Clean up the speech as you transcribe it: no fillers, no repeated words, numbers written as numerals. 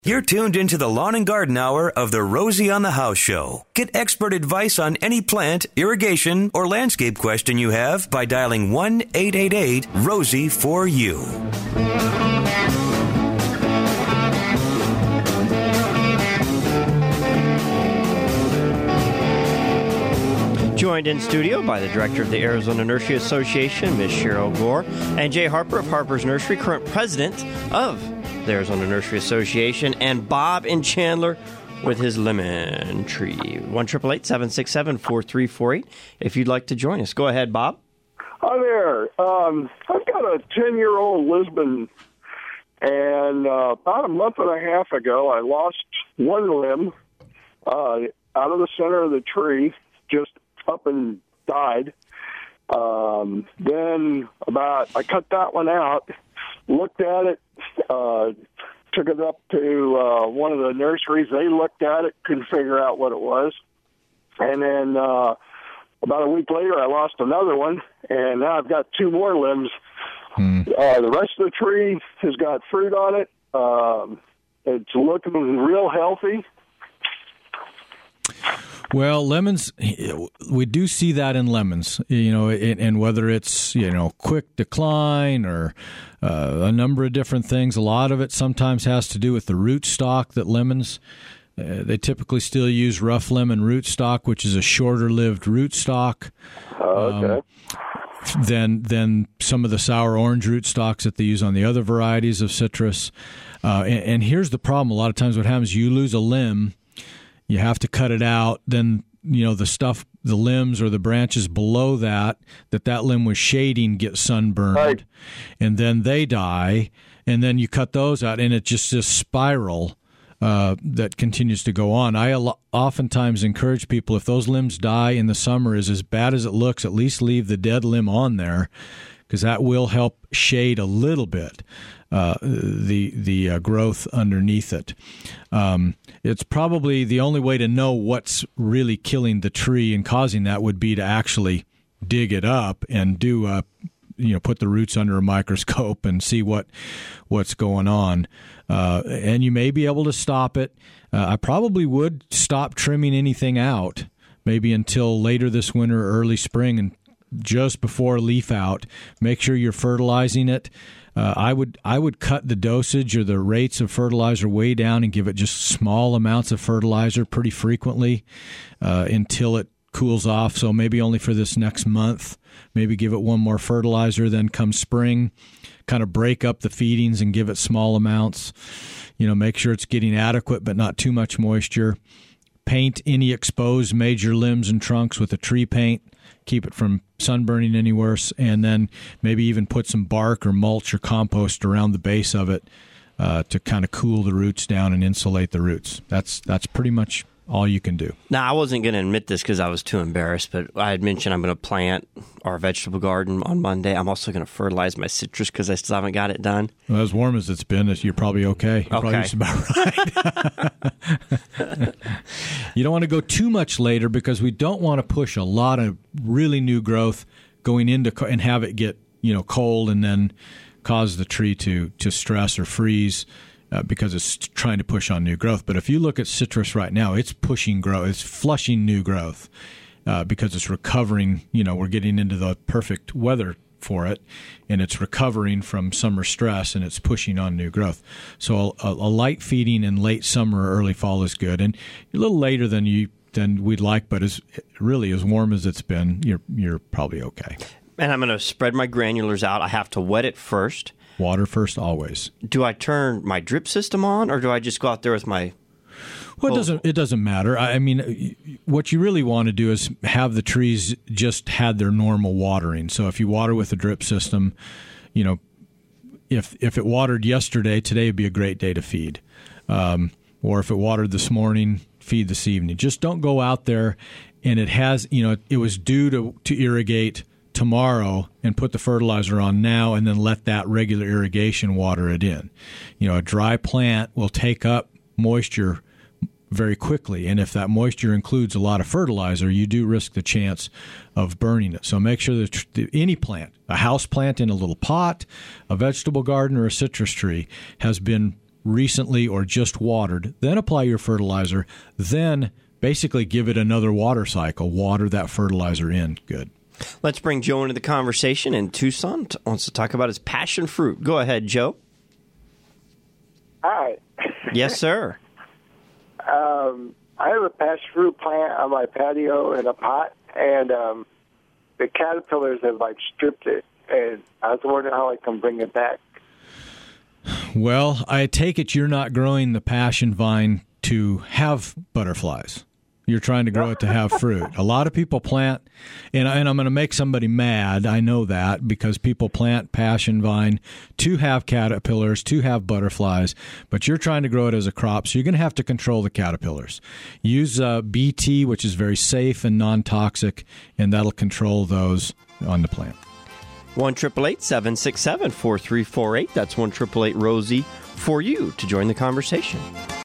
You're tuned into the Lawn and Garden Hour of the Rosie on the House Show. Get expert advice on any plant, irrigation, or landscape question you have by dialing 1-888-ROSIE-4U. Joined in studio by the director of the Arizona Nursery Association, Ms. Cheryl Gore, and Jay Harper of Harper's Nursery, current president of the Arizona Nursery Association, and Bob in Chandler with his lemon tree. 1-888-767-4348 if you'd like to join us. Go ahead, Bob. Hi there. I've got a 10-year-old Lisbon, and about a month and a half ago, I lost one limb out of the center of the tree, just up and died. Then I cut that one out, looked at it, took it up to one of the nurseries. They looked at it, couldn't figure out what it was. And then about a week later, I lost another one, and now I've got two more limbs. The rest of the tree has got fruit on it. It's looking real healthy. Well, lemons, we do see that in lemons, and whether it's, quick decline or a number of different things. A lot of it sometimes has to do with the rootstock that lemons, they typically still use rough lemon rootstock, which is a shorter-lived rootstock. Okay. Than some of the sour orange rootstocks that they use on the other varieties of citrus. And here's the problem. A lot of times what happens, you lose a limb, you have to cut it out. Then, the limbs or the branches below that limb was shading get sunburned. Right. And then they die. And then you cut those out, and it's just this spiral that continues to go on. I oftentimes encourage people, if those limbs die in the summer, is as bad as it looks, at least leave the dead limb on there, because that will help shade a little bit the growth underneath it. It's probably the only way to know what's really killing the tree and causing that would be to actually dig it up and do put the roots under a microscope and see what's going on. And you may be able to stop it. I probably would stop trimming anything out maybe until later this winter or early spring, and just before leaf out. Make sure you're fertilizing it. I would cut the dosage or the rates of fertilizer way down and give it just small amounts of fertilizer pretty frequently until it cools off. So maybe only for this next month. Maybe give it one more fertilizer. Then come spring, kind of break up the feedings and give it small amounts. Make sure it's getting adequate but not too much moisture. Paint any exposed major limbs and trunks with a tree paint. Keep it from sunburning any worse, and then maybe even put some bark or mulch or compost around the base of it to kind of cool the roots down and insulate the roots. That's pretty much all you can do. Now, I wasn't going to admit this because I was too embarrassed, but I had mentioned I'm going to plant our vegetable garden on Monday. I'm also going to fertilize my citrus because I still haven't got it done. Well, as warm as it's been, you're probably okay. You're probably just about right. You don't want to go too much later because we don't want to push a lot of really new growth going into and have it get cold and then cause the tree to stress or freeze. Because it's trying to push on new growth. But if you look at citrus right now, it's pushing growth. It's flushing new growth because it's recovering. We're getting into the perfect weather for it, and it's recovering from summer stress, and it's pushing on new growth. So a light feeding in late summer or early fall is good. And a little later than we'd like, but as warm as it's been, you're probably okay. And I'm going to spread my granulars out. I have to wet it first. Water first, always. Do I turn my drip system on, or do I just go out there with my... Well, it doesn't matter. I mean, what you really want to do is have the trees just had their normal watering. So if you water with a drip system, if it watered yesterday, today would be a great day to feed. Or if it watered this morning, feed this evening. Just don't go out there and it was due to irrigate tomorrow and put the fertilizer on now and then let that regular irrigation water it in. A dry plant will take up moisture very quickly, and if that moisture includes a lot of fertilizer, you do risk the chance of burning it. So make sure that any plant, a house plant in a little pot, a vegetable garden, or a citrus tree, has been recently or just watered, then apply your fertilizer, then basically give it another water cycle, water that fertilizer in. Good. Let's bring Joe into the conversation. And Tucson wants to talk about his passion fruit. Go ahead, Joe. Hi. Yes, sir. I have a passion fruit plant on my patio in a pot, and the caterpillars have stripped it, and I was wondering how I can bring it back. Well, I take it you're not growing the passion vine to have butterflies. You're trying to grow it to have fruit. A lot of people plant, and I'm going to make somebody mad. I know that, because people plant passion vine to have caterpillars, to have butterflies, but you're trying to grow it as a crop, so you're going to have to control the caterpillars. Use BT, which is very safe and non-toxic, and that'll control those on the plant. 1-888-767-4348. That's 1-888-ROSIE for you to join the conversation.